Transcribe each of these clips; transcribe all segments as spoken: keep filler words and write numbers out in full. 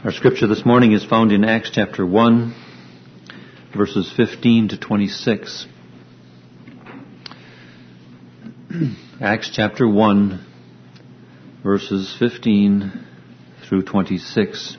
Our scripture this morning is found in Acts chapter one, verses fifteen to twenty-six. Acts chapter one, verses fifteen through twenty-six.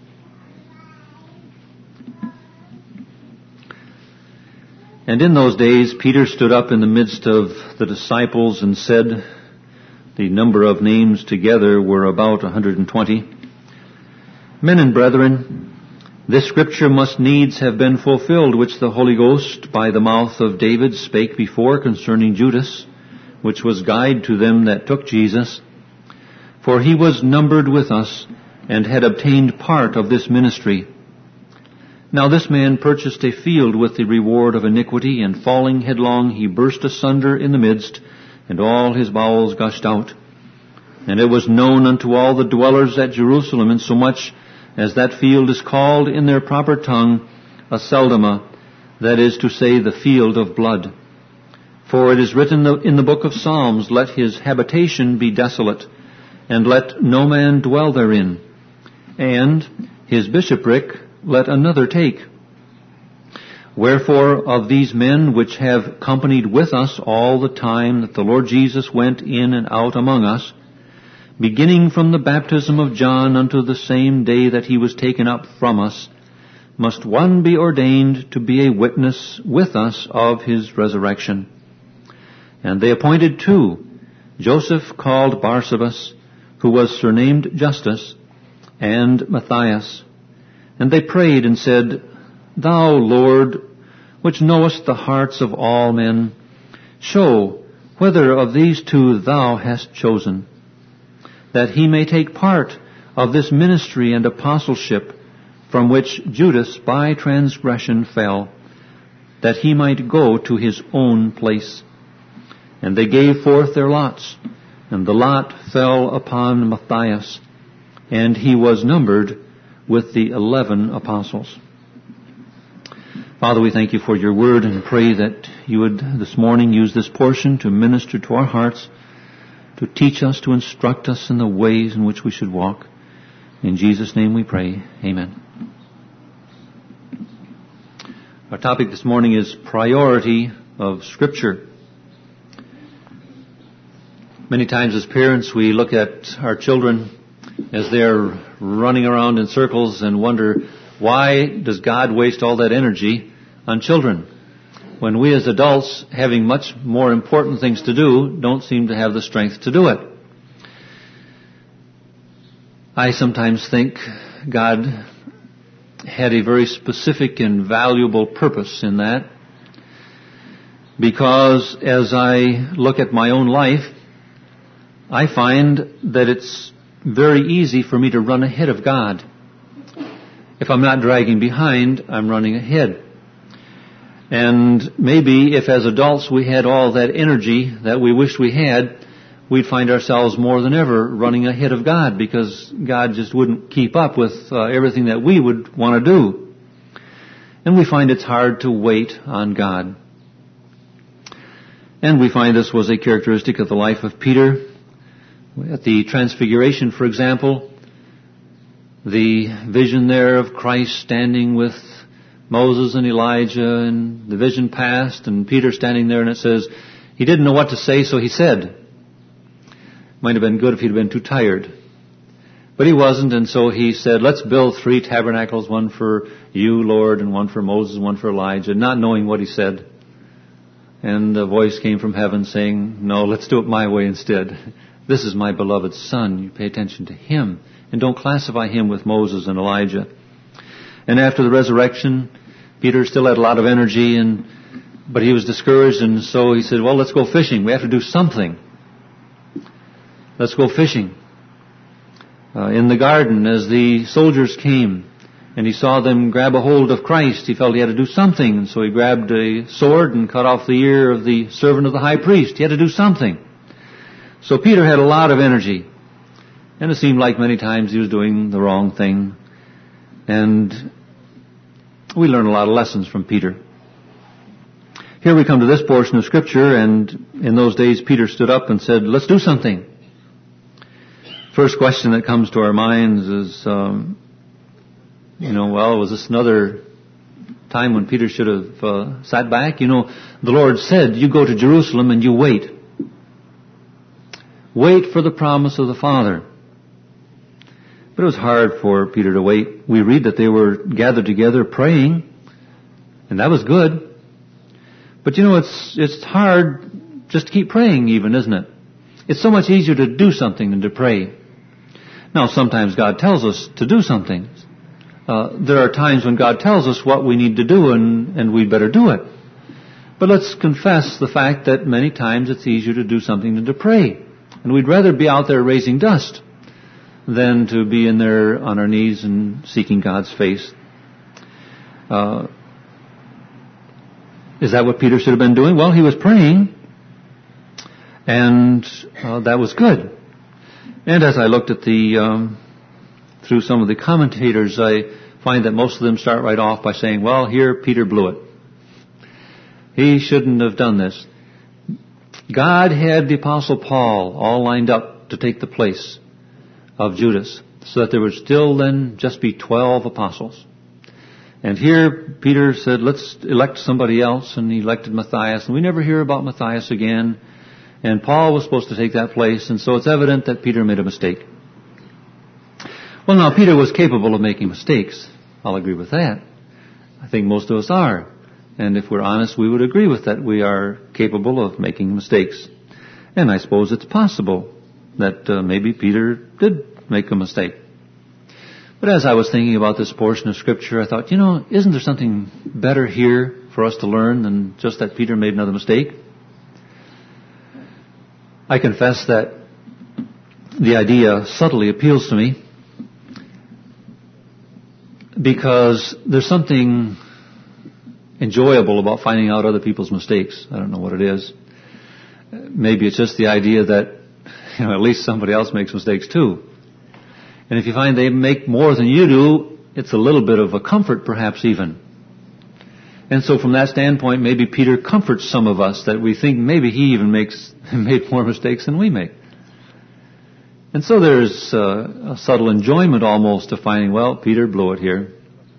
And in those days Peter stood up in the midst of the disciples and said, the number of names together were about one hundred twenty, Men and brethren, this scripture must needs have been fulfilled, which the Holy Ghost by the mouth of David spake before concerning Judas, which was guide to them that took Jesus. For he was numbered with us, and had obtained part of this ministry. Now this man purchased a field with the reward of iniquity, and falling headlong he burst asunder in the midst, and all his bowels gushed out. And it was known unto all the dwellers at Jerusalem, insomuch as that field is called in their proper tongue Aceldama, that is to say, the field of blood. For it is written in the book of Psalms, Let his habitation be desolate, and let no man dwell therein, and his bishopric let another take. Wherefore of these men which have companied with us all the time that the Lord Jesus went in and out among us, beginning from the baptism of John unto the same day that he was taken up from us, must one be ordained to be a witness with us of his resurrection. And they appointed two, Joseph called Barsabas, who was surnamed Justus, and Matthias. And they prayed and said, Thou, Lord, which knowest the hearts of all men, show whether of these two thou hast chosen, that he may take part of this ministry and apostleship, from which Judas by transgression fell, that he might go to his own place. And they gave forth their lots, and the lot fell upon Matthias, and he was numbered with the eleven apostles. Father, we thank you for your word, and pray that you would this morning use this portion to minister to our hearts, to teach us, to instruct us in the ways in which we should walk. In Jesus' name we pray. Amen. Our topic this morning is priority of Scripture. Many times as parents we look at our children as they're running around in circles and wonder, why does God waste all that energy on children, when we as adults, having much more important things to do, don't seem to have the strength to do it? I sometimes think God had a very specific and valuable purpose in that, because as I look at my own life, I find that it's very easy for me to run ahead of God. If I'm not dragging behind, I'm running ahead. And maybe if as adults we had all that energy that we wished we had, we'd find ourselves more than ever running ahead of God, because God just wouldn't keep up with uh, everything that we would want to do. And we find it's hard to wait on God. And we find this was a characteristic of the life of Peter. At the Transfiguration, for example, the vision there of Christ standing with Moses and Elijah, and the vision passed, and Peter standing there, and it says he didn't know what to say, so he said. Might have been good if he'd been too tired. But he wasn't, and so he said, let's build three tabernacles, one for you, Lord, and one for Moses, one for Elijah, not knowing what he said. And a voice came from heaven saying, no, let's do it my way instead. This is my beloved Son. You pay attention to him, and don't classify him with Moses and Elijah. And after the resurrection, Peter still had a lot of energy, and but he was discouraged, and so he said, well, let's go fishing. We have to do something. Let's go fishing. Uh, in the garden, as the soldiers came, and he saw them grab a hold of Christ, he felt he had to do something, and so he grabbed a sword and cut off the ear of the servant of the high priest. He had to do something. So Peter had a lot of energy, and it seemed like many times he was doing the wrong thing. And we learn a lot of lessons from Peter. Here we come to this portion of Scripture, and in those days Peter stood up and said, let's do something. First question that comes to our minds is, um, you know, well, was this another time when Peter should have uh, sat back? You know, the Lord said, you go to Jerusalem and you wait. Wait for the promise of the Father. But it was hard for Peter to wait. We read that they were gathered together praying, and that was good. But you know, it's it's hard just to keep praying even, isn't it? It's so much easier to do something than to pray. Now, sometimes God tells us to do something. Uh, there are times when God tells us what we need to do, and, and we'd better do it. But let's confess the fact that many times it's easier to do something than to pray. And we'd rather be out there raising dust than to be in there on our knees and seeking God's face. Uh, is that what Peter should have been doing? Well, he was praying, and uh, that was good. And as I looked at the, um, through some of the commentators, I find that most of them start right off by saying, well, here Peter blew it. He shouldn't have done this. God had the Apostle Paul all lined up to take the place of Judas, so that there would still then just be twelve apostles. And here Peter said, let's elect somebody else, and he elected Matthias, and we never hear about Matthias again. And Paul was supposed to take that place, and so it's evident that Peter made a mistake. Well, now, Peter was capable of making mistakes. I'll agree with that. I think most of us are. And if we're honest, we would agree with that. We are capable of making mistakes. And I suppose it's possible that uh, maybe Peter did make a mistake. But as I was thinking about this portion of Scripture, I thought, you know, isn't there something better here for us to learn than just that Peter made another mistake? I confess that the idea subtly appeals to me because there's something enjoyable about finding out other people's mistakes. I don't know what it is. Maybe it's just the idea that, you know, at least somebody else makes mistakes too. And if you find they make more than you do, it's a little bit of a comfort perhaps even. And so from that standpoint, maybe Peter comforts some of us that we think maybe he even makes made more mistakes than we make. And so there's uh, a subtle enjoyment almost to finding, well, Peter blew it here.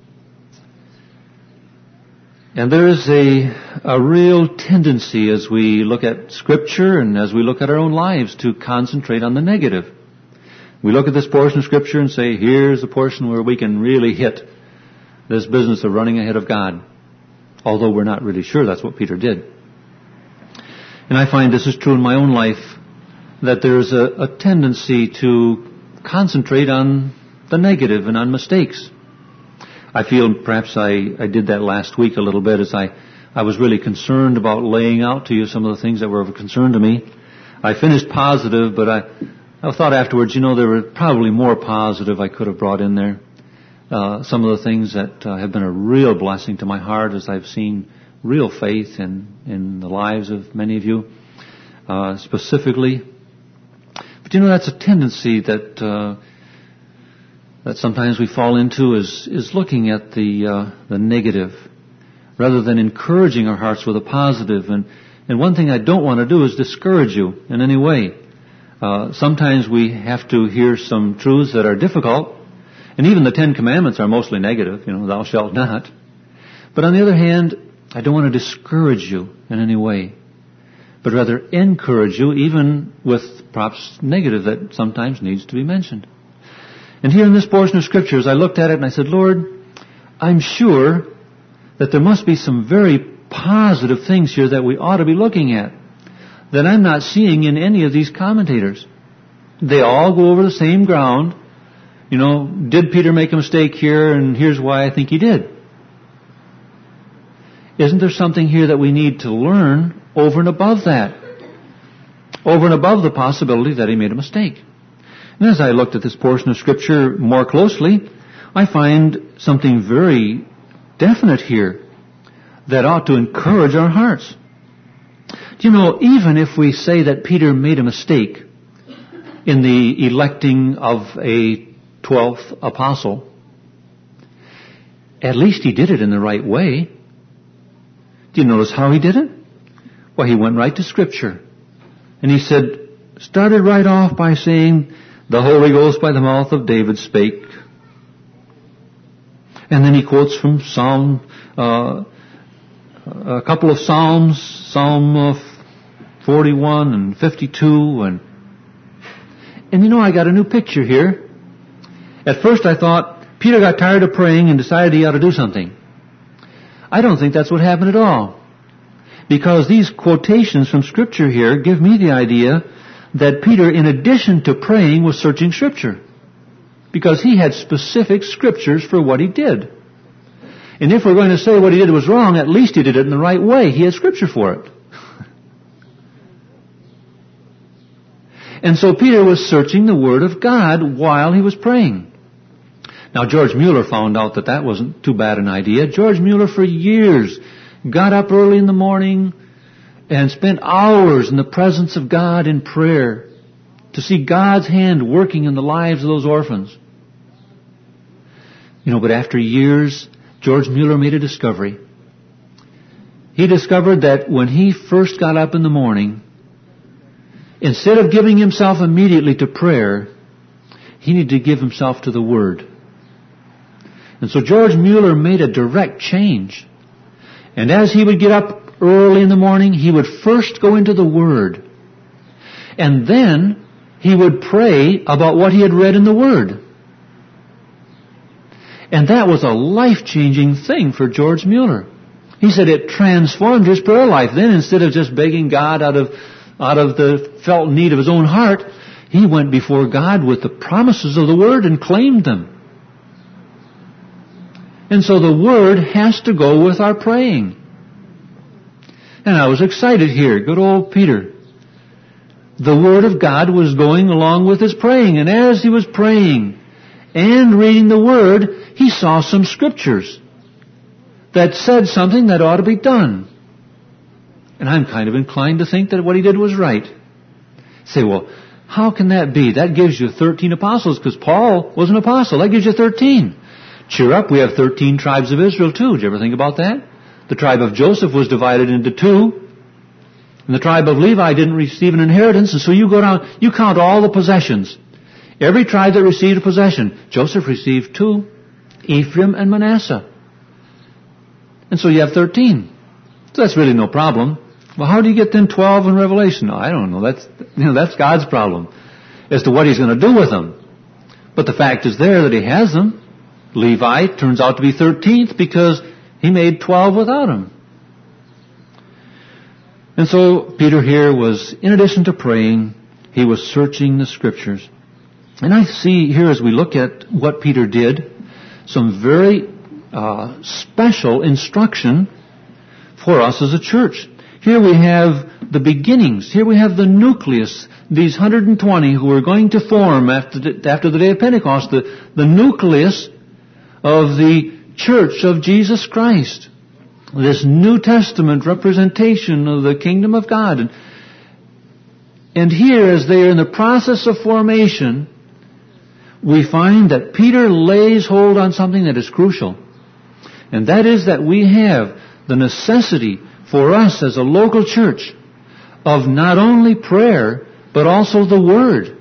And there is a, a real tendency as we look at Scripture and as we look at our own lives to concentrate on the negative. We look at this portion of Scripture and say, here's a portion where we can really hit this business of running ahead of God. Although we're not really sure that's what Peter did. And I find this is true in my own life, that there's a, a tendency to concentrate on the negative and on mistakes. I feel perhaps I, I did that last week a little bit as I, I was really concerned about laying out to you some of the things that were of a concern to me. I finished positive, but I, I thought afterwards, you know, there were probably more positive I could have brought in there. Uh, some of the things that uh, have been a real blessing to my heart as I've seen real faith in, in the lives of many of you, uh, specifically. But you know, that's a tendency that uh, that sometimes we fall into is is looking at the uh, the negative rather than encouraging our hearts with a positive. And and one thing I don't want to do is discourage you in any way. Uh, sometimes we have to hear some truths that are difficult. And even the Ten Commandments are mostly negative, you know, thou shalt not. But on the other hand, I don't want to discourage you in any way, but rather encourage you, even with perhaps negative that sometimes needs to be mentioned. And here in this portion of Scripture, as I looked at it and I said, Lord, I'm sure that there must be some very positive things here that we ought to be looking at that I'm not seeing in any of these commentators. They all go over the same ground. You know, did Peter make a mistake here? And here's why I think he did. Isn't there something here that we need to learn over and above that? Over and above the possibility that he made a mistake. And as I looked at this portion of Scripture more closely, I find something very definite here that ought to encourage our hearts. Do you know, even if we say that Peter made a mistake in the electing of a twelfth apostle, at least he did it in the right way. Do you notice how he did it? Well, he went right to Scripture. And he said, started right off by saying, the Holy Ghost by the mouth of David spake. And then he quotes from Psalm, uh, a couple of Psalms, Psalm uh, forty-one and fifty-two, and and you know, I got a new picture here. At first I thought Peter got tired of praying and decided he ought to do something. I don't think that's what happened at all. Because these quotations from Scripture here give me the idea that Peter, in addition to praying, was searching Scripture. Because he had specific Scriptures for what he did. And if we're going to say what he did was wrong, at least he did it in the right way. He had Scripture for it. And so Peter was searching the Word of God while he was praying. Now George Mueller found out that that wasn't too bad an idea. George Mueller for years got up early in the morning and spent hours in the presence of God in prayer to see God's hand working in the lives of those orphans. You know, but after years, George Mueller made a discovery. He discovered that when he first got up in the morning, instead of giving himself immediately to prayer, he needed to give himself to the Word. And so George Mueller made a direct change. And as he would get up early in the morning, he would first go into the Word. And then he would pray about what he had read in the Word. And that was a life-changing thing for George Mueller. He said it transformed his prayer life. Then instead of just begging God out of, out of the felt need of his own heart, he went before God with the promises of the Word and claimed them. And so the Word has to go with our praying. And I was excited here. Good old Peter. The Word of God was going along with his praying. And as he was praying and reading the Word, he saw some Scriptures that said something that ought to be done. And I'm kind of inclined to think that what he did was right. Say, well, how can that be? That gives you thirteen apostles, because Paul was an apostle. That gives you thirteen. Cheer up, we have thirteen tribes of Israel too. Did you ever think about that? The tribe of Joseph was divided into two. And the tribe of Levi didn't receive an inheritance. And so you go down, you count all the possessions. Every tribe that received a possession, Joseph received two. Ephraim and Manasseh. And so you have thirteen. So that's really no problem. Well, how do you get then twelve in Revelation? No, I don't know. That's, you know, that's God's problem as to what He's going to do with them. But the fact is there that He has them. Levi turns out to be thirteenth because he made twelve without him. And so Peter here was, in addition to praying, he was searching the Scriptures. And I see here as we look at what Peter did, some very uh, special instruction for us as a church. Here we have the beginnings. Here we have the nucleus. These one hundred twenty who are going to form after the, after the day of Pentecost, the, the nucleus of the Church of Jesus Christ. This New Testament representation of the kingdom of God. And, and here, as they are in the process of formation, we find that Peter lays hold on something that is crucial. And that is that we have the necessity for us as a local church of not only prayer, but also the Word.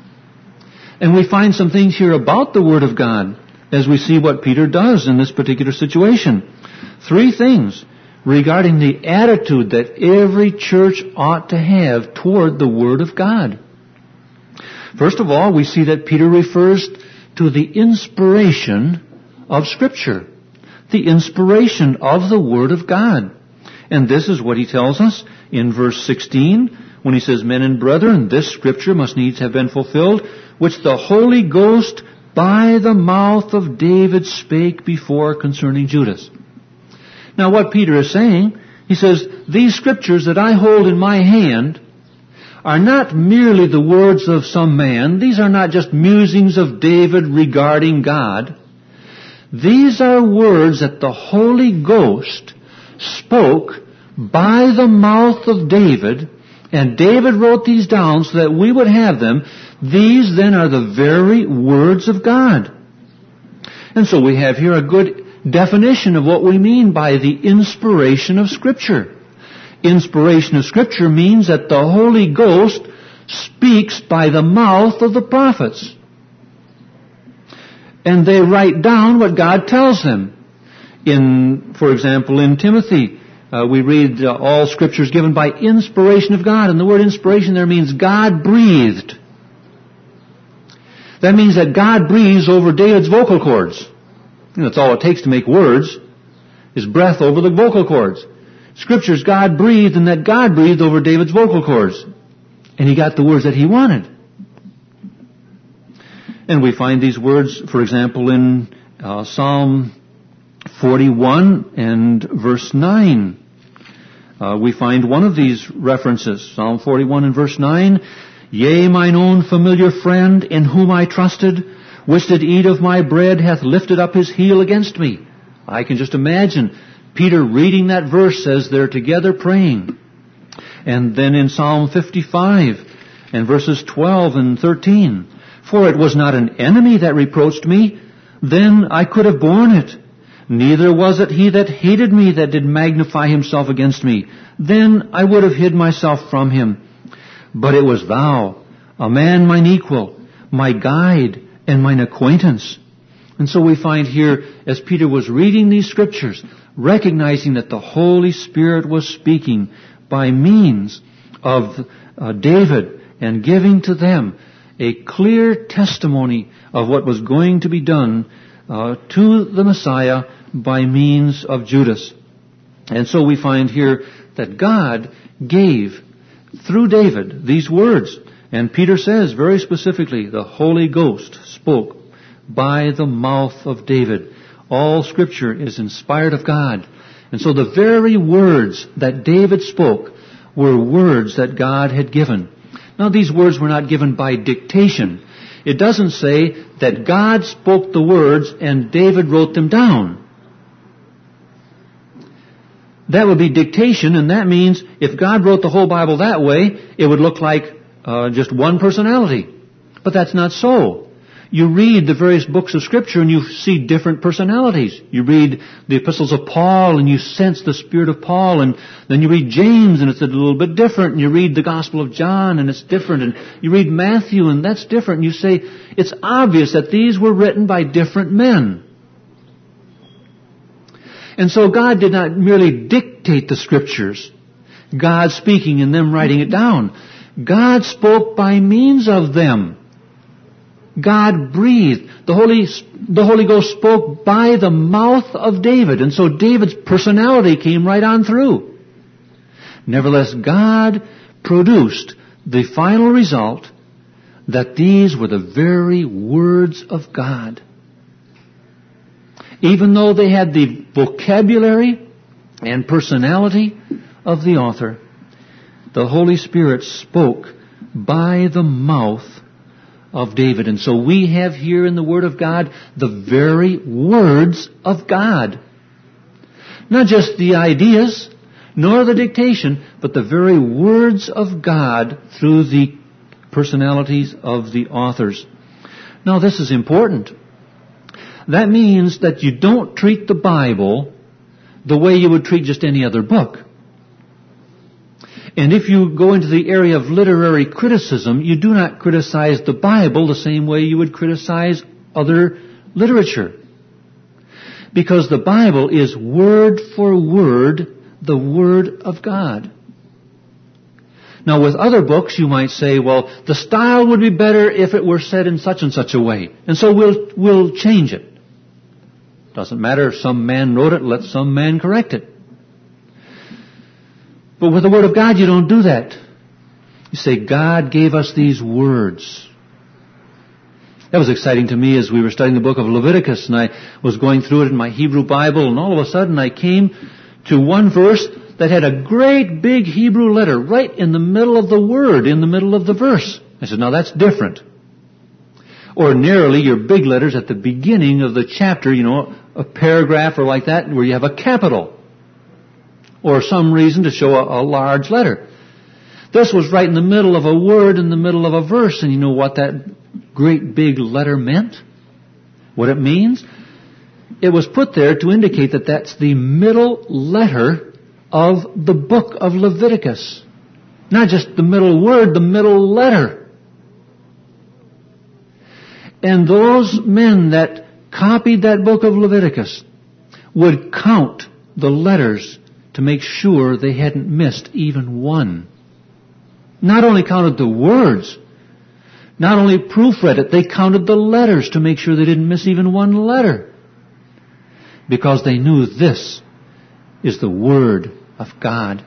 And we find some things here about the Word of God as we see what Peter does in this particular situation. Three things regarding the attitude that every church ought to have toward the Word of God. First of all, we see that Peter refers to the inspiration of Scripture. The inspiration of the Word of God. And this is what he tells us in verse sixteen, when he says, Men and brethren, this Scripture must needs have been fulfilled, which the Holy Ghost by the mouth of David spake before concerning Judas. Now what Peter is saying, he says, these Scriptures that I hold in my hand are not merely the words of some man. These are not just musings of David regarding God. These are words that the Holy Ghost spoke by the mouth of David, and David wrote these down so that we would have them. These then are the very words of God. And so we have here a good definition of what we mean by the inspiration of Scripture. Inspiration of Scripture means that the Holy Ghost speaks by the mouth of the prophets. And they write down what God tells them. In, for example, in Timothy, uh, we read uh, all Scripture is given by inspiration of God. And the word inspiration there means God breathed. That means that God breathes over David's vocal cords. And that's all it takes to make words, is breath over the vocal cords. Scripture's God breathed, and that God breathed over David's vocal cords. And he got the words that he wanted. And we find these words, for example, in uh, Psalm forty-one and verse nine. Uh, we find one of these references, Psalm forty-one and verse nine. Yea, mine own familiar friend, in whom I trusted, which did eat of my bread, hath lifted up his heel against me. I can just imagine Peter reading that verse as they're together praying. And then in Psalm fifty-five and verses twelve and thirteen. For it was not an enemy that reproached me, then I could have borne it. Neither was it he that hated me that did magnify himself against me. Then I would have hid myself from him. But it was thou, a man mine equal, my guide and mine acquaintance. And so we find here, as Peter was reading these Scriptures, recognizing that the Holy Spirit was speaking by means of uh, David and giving to them a clear testimony of what was going to be done uh, to the Messiah by means of Judas. And so we find here that God gave, through David, these words. And Peter says very specifically, the Holy Ghost spoke by the mouth of David. All Scripture is inspired of God. And so the very words that David spoke were words that God had given. Now, these words were not given by dictation. It doesn't say that God spoke the words and David wrote them down. That would be dictation, and that means if God wrote the whole Bible that way, it would look like uh, just one personality. But that's not so. You read the various books of Scripture and you see different personalities. You read the epistles of Paul and you sense the spirit of Paul, and then you read James and it's a little bit different, and you read the Gospel of John and it's different, and you read Matthew and that's different, and you say, it's obvious that these were written by different men. And so God did not merely dictate the Scriptures, God speaking and them writing it down. God spoke by means of them. God breathed. The Holy, the Holy Ghost spoke by the mouth of David. And so David's personality came right on through. Nevertheless, God produced the final result that these were the very words of God. Even though they had the vocabulary and personality of the author, the Holy Spirit spoke by the mouth of David. And so we have here in the Word of God the very words of God. Not just the ideas, nor the dictation, but the very words of God through the personalities of the authors. Now, this is important. That means that you don't treat the Bible the way you would treat just any other book. And if you go into the area of literary criticism, you do not criticize the Bible the same way you would criticize other literature. Because the Bible is word for word the Word of God. Now, with other books, you might say, well, the style would be better if it were said in such and such a way. And so we'll, we'll change it. Doesn't matter if some man wrote it, let some man correct it. But with the Word of God, you don't do that. You say, God gave us these words. That was exciting to me as we were studying the book of Leviticus, and I was going through it in my Hebrew Bible, and all of a sudden I came to one verse that had a great big Hebrew letter right in the middle of the word, in the middle of the verse. I said, now that's different. Ordinarily, your big letters at the beginning of the chapter, you know, a paragraph or like that, where you have a capital or some reason to show a, a large letter. This was right in the middle of a word, in the middle of a verse, and you know what that great big letter meant? What it means? It was put there to indicate that that's the middle letter of the book of Leviticus. Not just the middle word, the middle letter. And those men that copied that book of Leviticus would count the letters to make sure they hadn't missed even one. Not only counted the words, not only proofread it, they counted the letters to make sure they didn't miss even one letter. Because they knew this is the Word of God.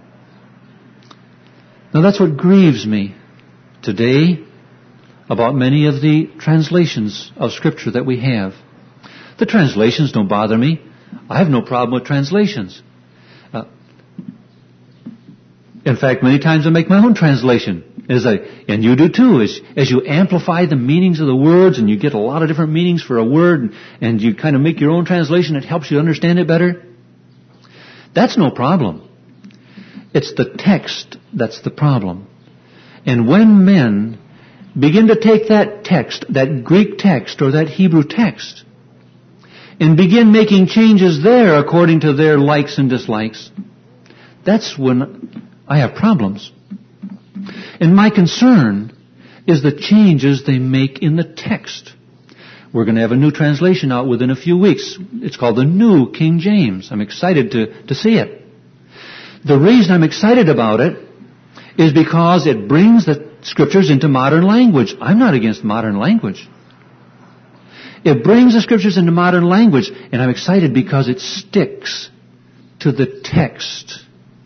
Now that's what grieves me today about many of the translations of Scripture that we have. The translations don't bother me. I have no problem with translations. Uh, in fact, many times I make my own translation. As I, and you do too. As, as you amplify the meanings of the words and you get a lot of different meanings for a word and, and you kind of make your own translation, it helps you understand it better. That's no problem. It's the text that's the problem. And when men begin to take that text, that Greek text or that Hebrew text, and begin making changes there according to their likes and dislikes, that's when I have problems. And my concern is the changes they make in the text. We're going to have a new translation out within a few weeks. It's called the New King James. I'm excited to, to see it. The reason I'm excited about it is because it brings the Scriptures into modern language. I'm not against modern language. It brings the Scriptures into modern language, and I'm excited because it sticks to the text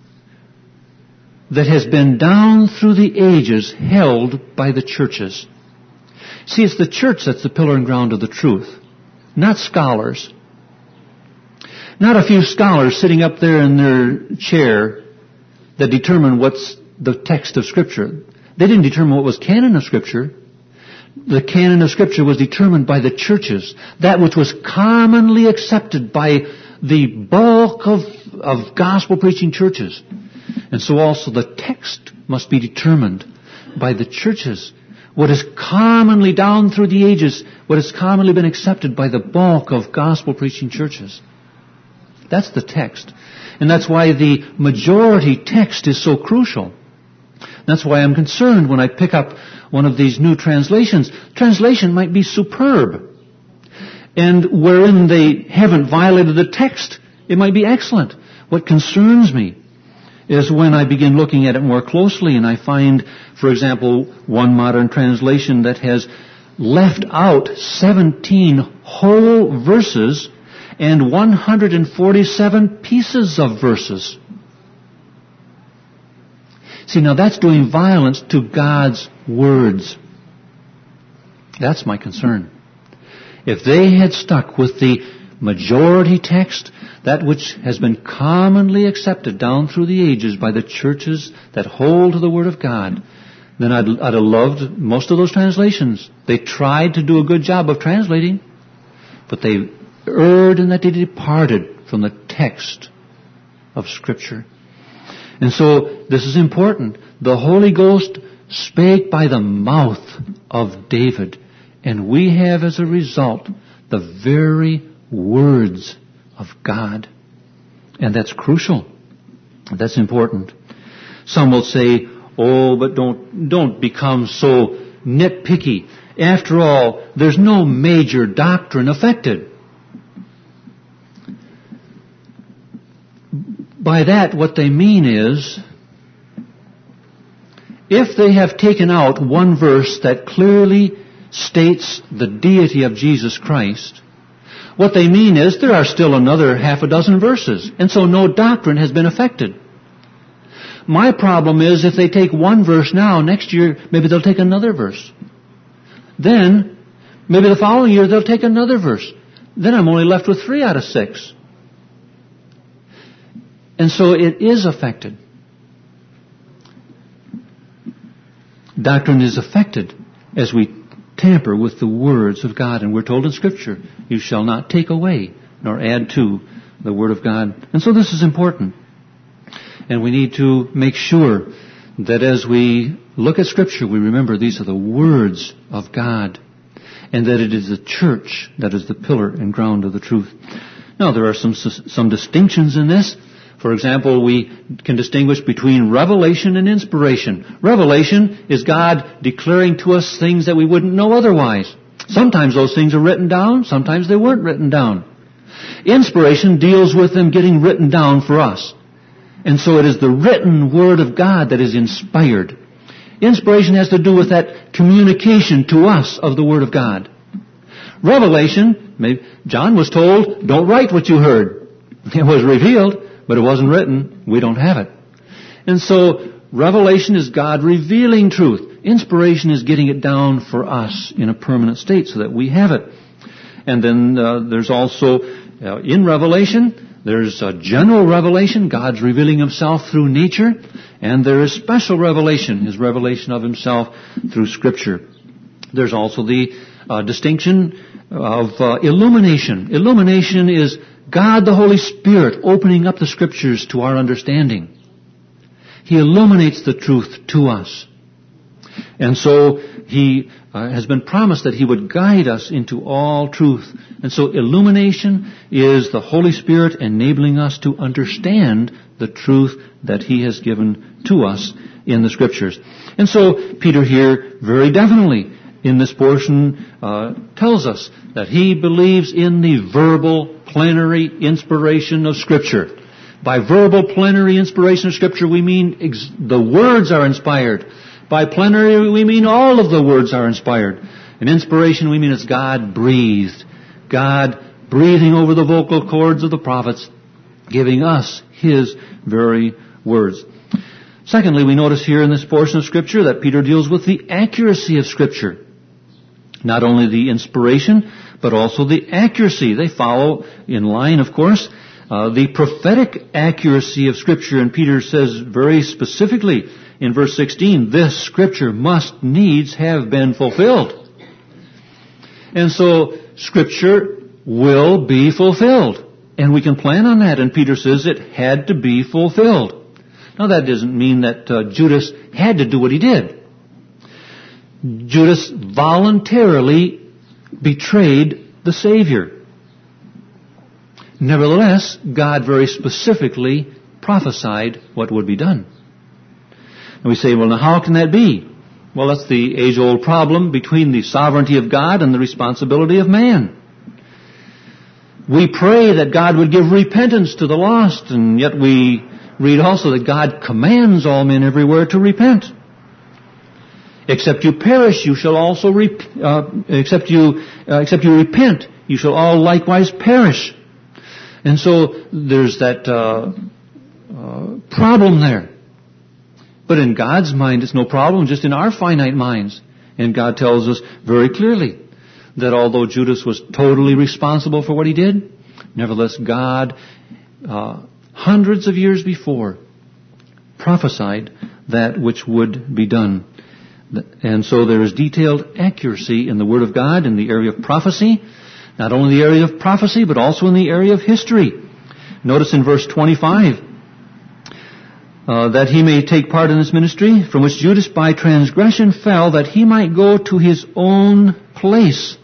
that has been down through the ages held by the churches. See, it's the church that's the pillar and ground of the truth, not scholars. Not a few scholars sitting up there in their chair that determine what's the text of Scripture. They didn't determine what was canon of Scripture. The canon of Scripture was determined by the churches, that which was commonly accepted by the bulk of, of gospel-preaching churches. And so also the text must be determined by the churches. What is commonly down through the ages, what has commonly been accepted by the bulk of gospel-preaching churches. That's the text. And that's why the majority text is so crucial. That's why I'm concerned when I pick up one of these new translations. Translation might be superb. And wherein they haven't violated the text, it might be excellent. What concerns me is when I begin looking at it more closely and I find, for example, one modern translation that has left out seventeen whole verses and one hundred forty-seven pieces of verses. See, now that's doing violence to God's words. That's my concern. If they had stuck with the majority text, that which has been commonly accepted down through the ages by the churches that hold to the Word of God, then I'd, I'd have loved most of those translations. They tried to do a good job of translating, but they erred in that they departed from the text of Scripture. And so this is important. The Holy Ghost spake by the mouth of David, and we have as a result the very words of God. And that's crucial. That's important. Some will say, oh, but don't, don't become so nitpicky. After all, there's no major doctrine affected. By that, what they mean is, if they have taken out one verse that clearly states the deity of Jesus Christ, what they mean is there are still another half a dozen verses, and so no doctrine has been affected. My problem is if they take one verse now, next year maybe they'll take another verse. Then, maybe the following year they'll take another verse. Then I'm only left with three out of six. And so it is affected. Doctrine is affected as we tamper with the words of God. And we're told in Scripture, you shall not take away nor add to the Word of God. And so this is important. And we need to make sure that as we look at Scripture, we remember these are the words of God. And that it is the church that is the pillar and ground of the truth. Now, there are some, some distinctions in this. For example, we can distinguish between revelation and inspiration. Revelation is God declaring to us things that we wouldn't know otherwise. Sometimes those things are written down, sometimes they weren't written down. Inspiration deals with them getting written down for us. And so it is the written Word of God that is inspired. Inspiration has to do with that communication to us of the Word of God. Revelation, maybe John was told, don't write what you heard. It was revealed, but it wasn't written. We don't have it. And so revelation is God revealing truth. Inspiration is getting it down for us in a permanent state so that we have it. And then uh, there's also, uh, in Revelation, there's a general revelation, God's revealing Himself through nature, and there is special revelation, His revelation of Himself through Scripture. There's also the uh, distinction of uh, illumination. Illumination is God the Holy Spirit opening up the Scriptures to our understanding. He illuminates the truth to us. And so He uh, has been promised that He would guide us into all truth. And so illumination is the Holy Spirit enabling us to understand the truth that He has given to us in the Scriptures. And so Peter here very definitely in this portion uh, tells us that he believes in the verbal plenary inspiration of Scripture. By verbal plenary inspiration of Scripture we mean ex- the words are inspired. By plenary we mean all of the words are inspired. In inspiration we mean it's God breathed. God breathing over the vocal cords of the prophets, giving us His very words. Secondly, we notice here in this portion of Scripture that Peter deals with the accuracy of Scripture. Not only the inspiration, but also the accuracy. They follow in line, of course, uh, the prophetic accuracy of Scripture. And Peter says very specifically in verse sixteen, this Scripture must needs have been fulfilled. And so Scripture will be fulfilled. And we can plan on that. And Peter says it had to be fulfilled. Now that doesn't mean that uh, Judas had to do what he did. Judas voluntarily betrayed the Savior. Nevertheless, God very specifically prophesied what would be done. And we say, well, now how can that be? Well, that's the age-old problem between the sovereignty of God and the responsibility of man. We pray that God would give repentance to the lost, and yet we read also that God commands all men everywhere to repent. Except you perish, you shall also rep- uh, except you uh, except you repent, you shall all likewise perish. And so there's that uh, uh, problem there. But in God's mind, it's no problem, just in our finite minds. And God tells us very clearly that although Judas was totally responsible for what he did, nevertheless God, uh, hundreds of years before, prophesied that which would be done. And so there is detailed accuracy in the Word of God in the area of prophecy, not only the area of prophecy, but also in the area of history. Notice in verse twenty-five, uh, that he may take part in this ministry, from which Judas by transgression fell, that he might go to his own place.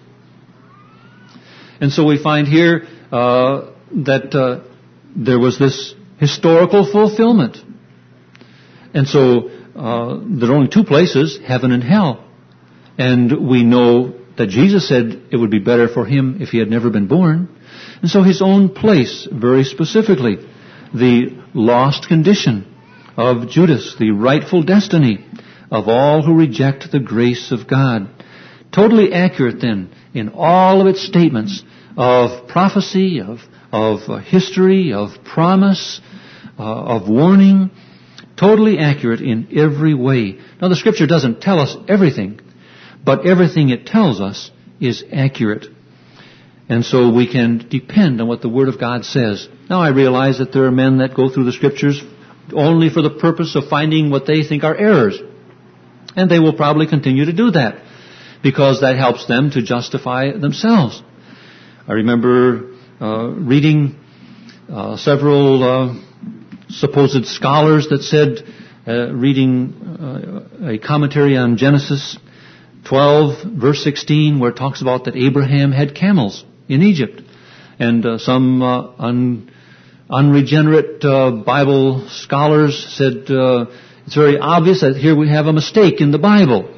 And so we find here uh, that uh, there was this historical fulfillment. And so uh, there are only two places, heaven and hell. And we know that Jesus said it would be better for him if he had never been born. And so his own place, very specifically, the lost condition of Judas, the rightful destiny of all who reject the grace of God. Totally accurate then in all of its statements of prophecy, of, of uh, history, of promise, uh, of warning. Totally accurate in every way. Now the Scripture doesn't tell us everything, but everything it tells us is accurate. And so we can depend on what the Word of God says. Now I realize that there are men that go through the Scriptures only for the purpose of finding what they think are errors. And they will probably continue to do that, because that helps them to justify themselves. I remember uh, reading uh, several uh, supposed scholars that said, uh, reading uh, a commentary on Genesis twelve, verse sixteen, where it talks about that Abraham had camels in Egypt. And uh, some uh, un, unregenerate uh, Bible scholars said uh, it's very obvious that here we have a mistake in the Bible.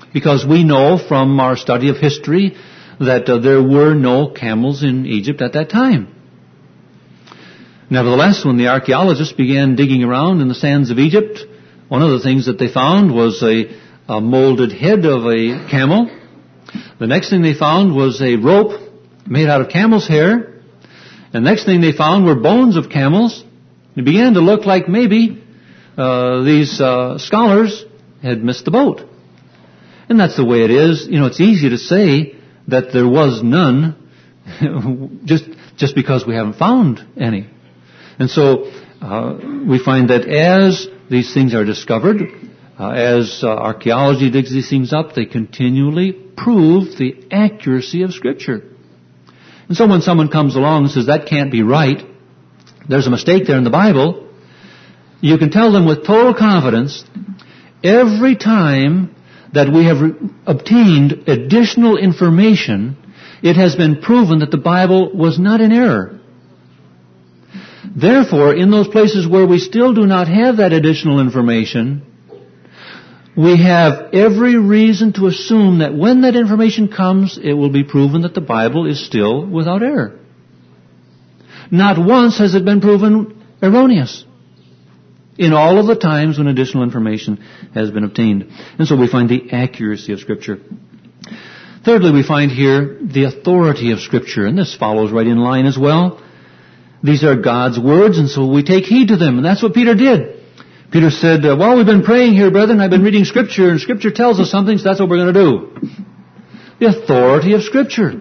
because we know from our study of history that uh, there were no camels in Egypt at that time. Nevertheless, when the archaeologists began digging around in the sands of Egypt, one of the things that they found was a, a molded head of a camel. The next thing they found was a rope made out of camel's hair. And the next thing they found were bones of camels. It began to look like maybe uh, these uh, scholars had missed the boat. And that's the way it is. You know, it's easy to say that there was none just just because we haven't found any. And so uh, we find that as these things are discovered, uh, as uh, archaeology digs these things up, they continually prove the accuracy of Scripture. And so when someone comes along and says, that can't be right, there's a mistake there in the Bible, you can tell them with total confidence, every time that we have re- obtained additional information, it has been proven that the Bible was not in error. Therefore, in those places where we still do not have that additional information, we have every reason to assume that when that information comes, it will be proven that the Bible is still without error. Not once has it been proven erroneous in all of the times when additional information has been obtained. And so we find the accuracy of Scripture. Thirdly, we find here the authority of Scripture, and this follows right in line as well. These are God's words, and so we take heed to them, and that's what Peter did. Peter said, uh, well, we've been praying here, brethren. I've been reading Scripture, and Scripture tells us something, so that's what we're going to do. The authority of Scripture.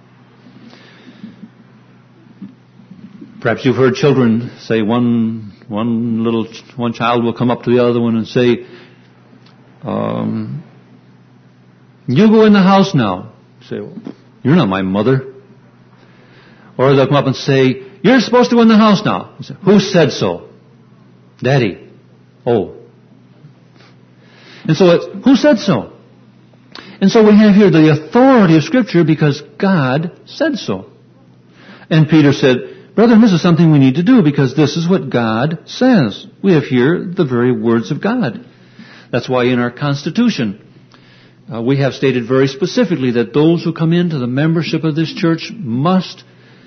Perhaps you've heard children say, one one little one child will come up to the other one and say, um, you go in the house now. Say, well, you're not my mother. Or they'll come up and say, you're supposed to go in the house now. Say, who said so? Daddy. Oh. And so it's, who said so? And so we have here the authority of Scripture because God said so. And Peter said, brethren, this is something we need to do because this is what God says. We have here the very words of God. That's why in our Constitution, uh, we have stated very specifically that those who come into the membership of this church must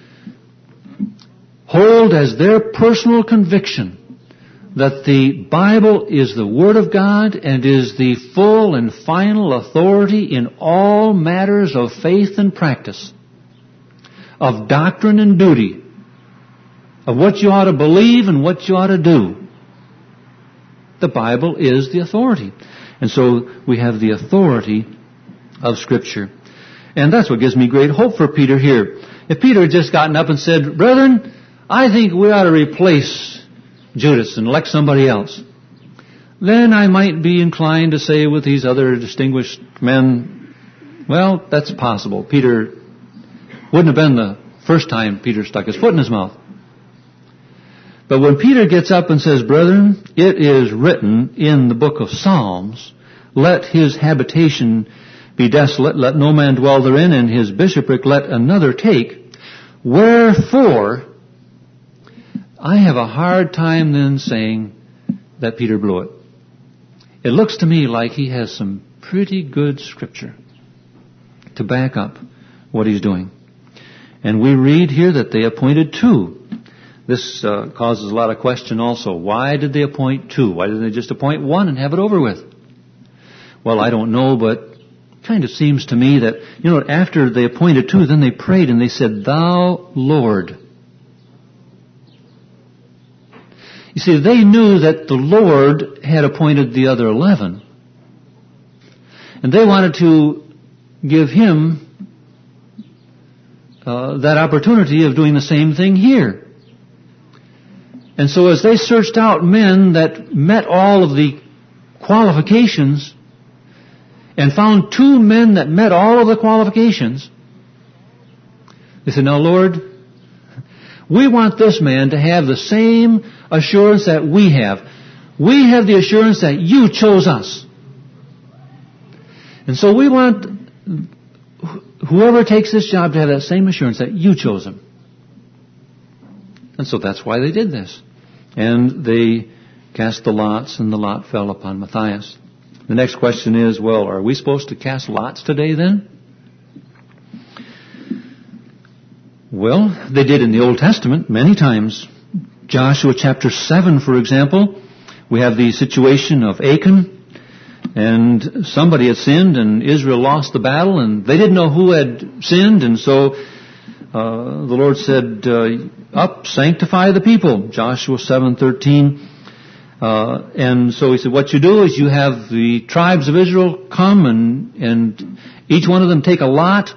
hold as their personal conviction that the Bible is the Word of God and is the full and final authority in all matters of faith and practice, of doctrine and duty, of what you ought to believe and what you ought to do. The Bible is the authority. And so we have the authority of Scripture. And that's what gives me great hope for Peter here. If Peter had just gotten up and said, brethren, I think we ought to replace Judas and elect somebody else, then I might be inclined to say with these other distinguished men, well, that's possible. Peter wouldn't have been the first time Peter stuck his foot in his mouth. But when Peter gets up and says, brethren, it is written in the book of Psalms, let his habitation be desolate, let no man dwell therein, and his bishopric let another take. Wherefore, I have a hard time then saying that Peter blew it. It looks to me like he has some pretty good Scripture to back up what he's doing. And we read here that they appointed two. This uh, causes a lot of question also. Why did they appoint two? Why didn't they just appoint one and have it over with? Well, I don't know, but it kind of seems to me that, you know, after they appointed two, then they prayed and they said, Thou, Lord. You see, they knew that the Lord had appointed the other eleven. And they wanted to give him uh, that opportunity of doing the same thing here. And so as they searched out men that met all of the qualifications and found two men that met all of the qualifications, they said, now, Lord, we want this man to have the same assurance that we have. We have the assurance that you chose us. And so we want whoever takes this job to have that same assurance that you chose him. And so that's why they did this. And they cast the lots, and the lot fell upon Matthias. The next question is, well, are we supposed to cast lots today then? Well, they did in the Old Testament many times. Joshua chapter seven, for example, we have the situation of Achan, and somebody had sinned, and Israel lost the battle, and they didn't know who had sinned, and so uh, the Lord said, uh, up, sanctify the people, Joshua seven thirteen. Uh, and so he said, what you do is you have the tribes of Israel come, and, and each one of them take a lot,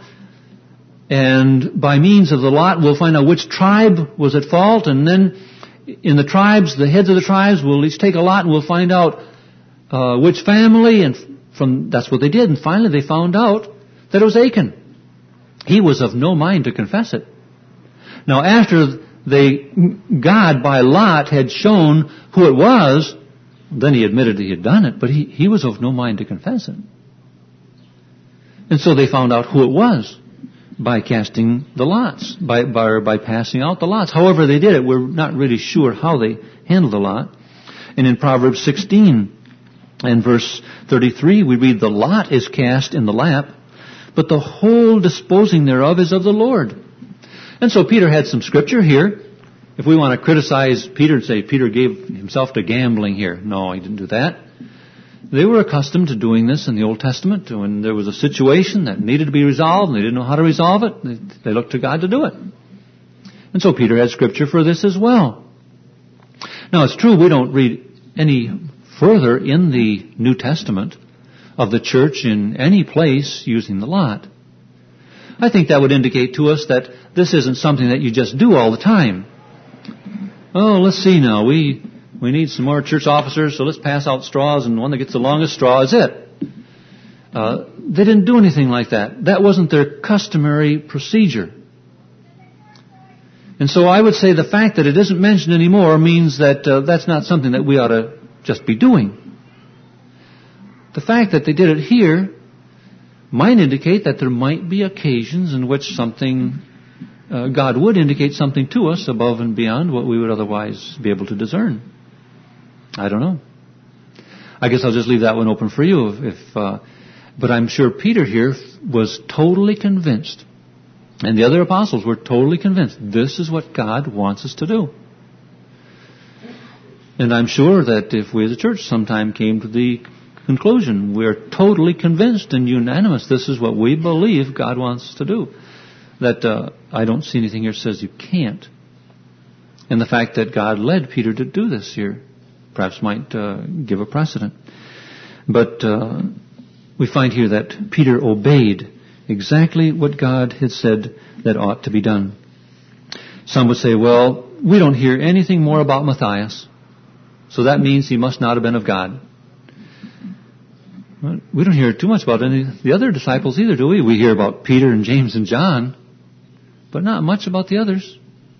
and by means of the lot, we'll find out which tribe was at fault, and then in the tribes, the heads of the tribes will each take a lot, and we'll find out uh, which family, and from that's what they did. And finally, they found out that it was Achan. He was of no mind to confess it. Now, after they, God by lot had shown who it was, then he admitted he had done it, but he, he was of no mind to confess it. And so they found out who it was by casting the lots, by, by, by passing out the lots. However they did it, we're not really sure how they handled the lot. And in Proverbs sixteen and verse thirty-three, we read, the lot is cast in the lap, but the whole disposing thereof is of the Lord. And so Peter had some scripture here. If we want to criticize Peter and say Peter gave himself to gambling here. No, he didn't do that. They were accustomed to doing this in the Old Testament. When there was a situation that needed to be resolved and they didn't know how to resolve it, they looked to God to do it. And so Peter had scripture for this as well. Now it's true we don't read any further in the New Testament of the church in any place using the lot. I think that would indicate to us that this isn't something that you just do all the time. Oh, let's see now. We we need some more church officers, so let's pass out straws, and the one that gets the longest straw is it. Uh, they didn't do anything like that. That wasn't their customary procedure. And so I would say the fact that it isn't mentioned anymore means that uh, that's not something that we ought to just be doing. The fact that they did it here might indicate that there might be occasions in which something, uh, God would indicate something to us above and beyond what we would otherwise be able to discern. I don't know. I guess I'll just leave that one open for you. If, if uh, but I'm sure Peter here was totally convinced, and the other apostles were totally convinced, this is what God wants us to do. And I'm sure that if we as a church sometime came to the conclusion, we're totally convinced and unanimous, this is what we believe God wants us to do, that uh, I don't see anything here that says you can't. And the fact that God led Peter to do this here perhaps might uh, give a precedent. But uh, we find here that Peter obeyed exactly what God had said that ought to be done. Some would say, well, we don't hear anything more about Matthias, so that means he must not have been of God. Well, we don't hear too much about any of the other disciples either, do we? We hear about Peter and James and John, but not much about the others.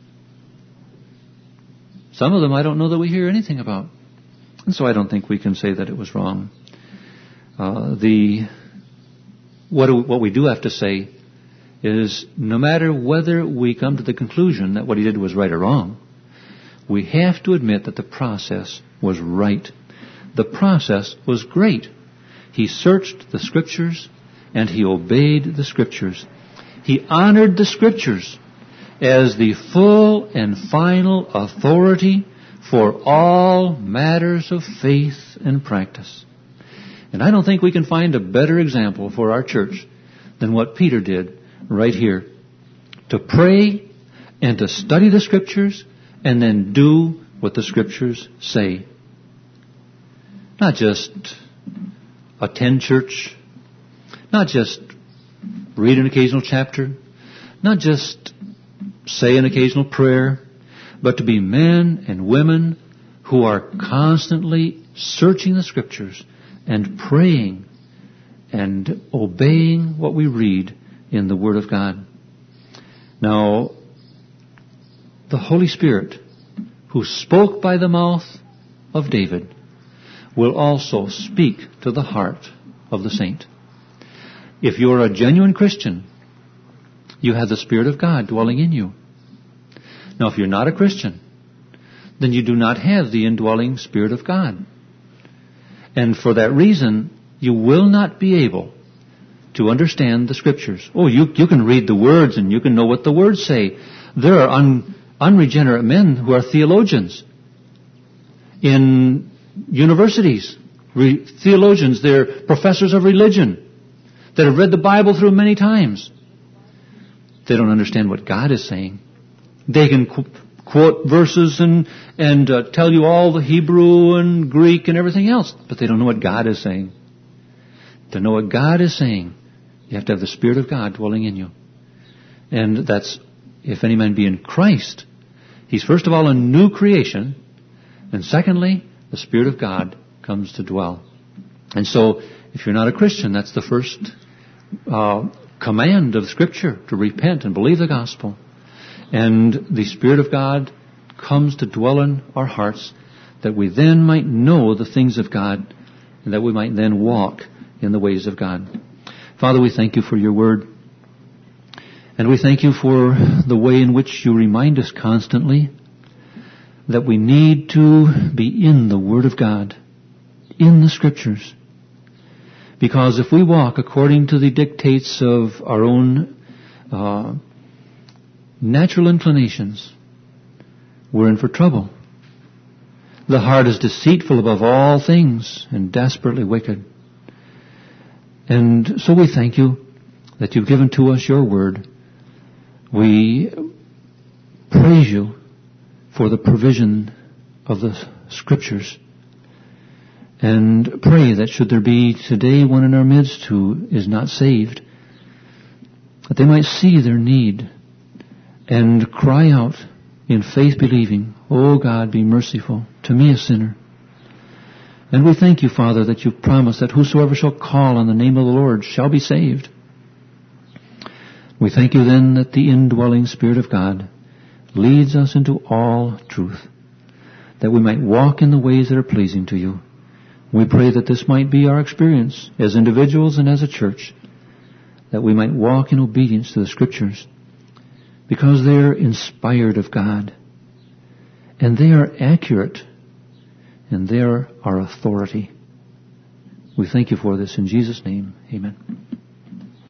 Some of them I don't know that we hear anything about. And so I don't think we can say that it was wrong. Uh, the what, do, what we do have to say is no matter whether we come to the conclusion that what he did was right or wrong, we have to admit that the process was right. The process was great. He searched the Scriptures and he obeyed the Scriptures. He honored the Scriptures as the full and final authority for all matters of faith and practice. And I don't think we can find a better example for our church than what Peter did right here. To pray and to study the Scriptures and then do what the Scriptures say. Not just attend church, not just read an occasional chapter, not just say an occasional prayer, but to be men and women who are constantly searching the Scriptures and praying and obeying what we read in the Word of God. Now, the Holy Spirit, who spoke by the mouth of David, will also speak to the heart of the saint. If you're a genuine Christian, you have the Spirit of God dwelling in you. Now, if you're not a Christian, then you do not have the indwelling Spirit of God. And for that reason, you will not be able to understand the Scriptures. Oh, you, you can read the words and you can know what the words say. There are un, unregenerate men who are theologians in universities. Re, theologians, they're professors of religion that have read the Bible through many times. They don't understand what God is saying. They can qu- quote verses and, and uh, tell you all the Hebrew and Greek and everything else, but they don't know what God is saying. To know what God is saying, you have to have the Spirit of God dwelling in you. And that's, if any man be in Christ, he's first of all a new creation, and secondly, the Spirit of God comes to dwell. And so, if you're not a Christian, that's the first uh, command of Scripture, to repent and believe the gospel. And the Spirit of God comes to dwell in our hearts, that we then might know the things of God, and that we might then walk in the ways of God. Father, we thank you for your word. And we thank you for the way in which you remind us constantly that we need to be in the Word of God, in the Scriptures. Because if we walk according to the dictates of our own uh, natural inclinations, we're in for trouble. The heart is deceitful above all things and desperately wicked. And so we thank you that you've given to us your word. We praise you for the provision of the Scriptures, and pray that should there be today one in our midst who is not saved, that they might see their need and cry out in faith believing, "Oh God, be merciful to me, a sinner." And we thank you, Father, that you've promised that whosoever shall call on the name of the Lord shall be saved. We thank you then that the indwelling Spirit of God leads us into all truth, that we might walk in the ways that are pleasing to you. We pray that this might be our experience as individuals and as a church, that we might walk in obedience to the Scriptures, because they are inspired of God, and they are accurate, and they are our authority. We thank you for this in Jesus' name. Amen.